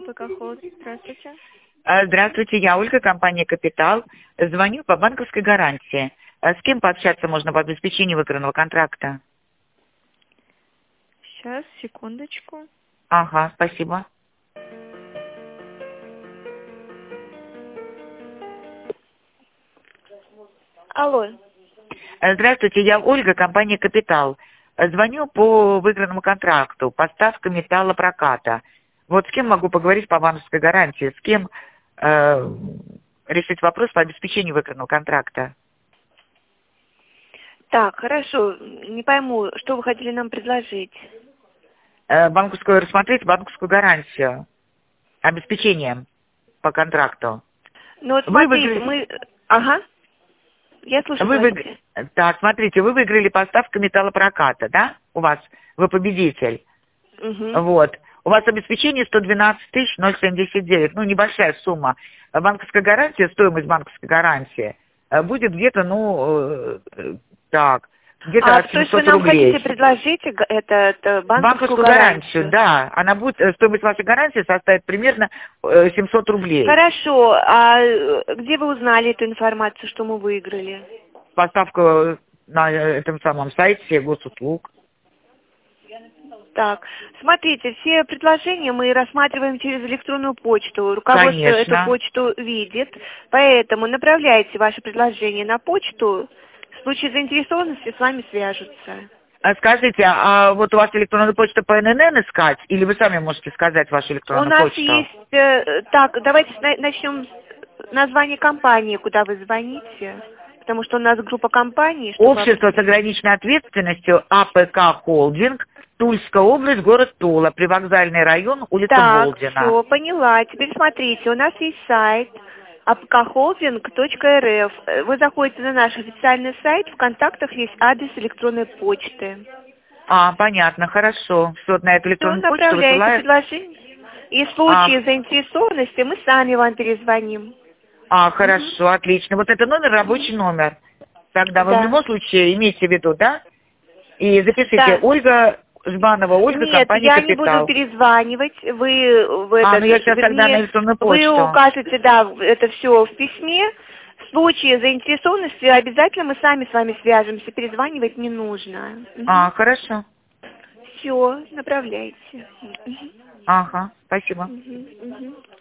АПК Холд. Здравствуйте. Здравствуйте, я Ольга, компания «Капитал». Звоню по банковской гарантии. С кем пообщаться можно по обеспечению выигранного контракта? Сейчас, секундочку. Ага, спасибо. Алло. Здравствуйте, я Ольга, компания «Капитал». Звоню по выигранному контракту, поставка металлопроката. Вот с кем могу поговорить по банковской гарантии? С кем решить вопрос по обеспечению выигранного контракта? Так, хорошо. Не пойму, что вы хотели нам предложить? Рассмотреть банковскую гарантию, обеспечение по контракту. Ну вот Вы смотрите, выиграли... мы... Ага. Я слушаю, говорите. Так, смотрите, вы выиграли поставку металлопроката, да? У вас, вы победитель. Угу. Вот. У вас обеспечение 112 079, ну, небольшая сумма. Банковская гарантия, стоимость банковской гарантии будет где-то, где-то от То есть вы 700 нам рублей. хотите предложить это банковскую гарантию, гарантию? да. Она будет, стоимость вашей гарантии составит примерно 700 рублей. Хорошо. А где вы узнали эту информацию, что мы выиграли? Поставка на этом самом сайте госуслуг. Так, смотрите, все предложения мы рассматриваем через электронную почту. Руководство Конечно. эту почту видит, поэтому направляйте ваше предложение на почту. В случае заинтересованности с вами свяжутся. Скажите, а вот у вас электронную почту по ННН искать, или вы сами можете сказать вашу У электронную нас почту? есть... так, давайте начнем с названия компании, куда вы звоните. Потому что у нас группа компаний. Общество с ограниченной ответственностью АПК Холдинг, Тульская область, город Тула, привокзальный район, улица Болдина. Так, все, поняла. Теперь смотрите, у нас есть сайт apkholding.rf. Вы заходите на наш официальный сайт, в контактах есть адрес электронной почты. Понятно, хорошо. Все, на эту электронную почту Направляйте высылаю. предложение. И в случае заинтересованности мы сами вам перезвоним. Хорошо, отлично. Вот это номер, рабочий номер. Тогда вы в Да. любом случае имейте в виду, да? И запишите Да. Ольга Жбанова, Ольга, Нет, компания я «Капитал». не буду перезванивать. Вы я сейчас тогда на электронную почту. Вы укажете, да, это все в письме. В случае заинтересованности обязательно мы сами с вами свяжемся. Перезванивать не нужно. Хорошо. Все, направляйте. Ага, спасибо. Мгм.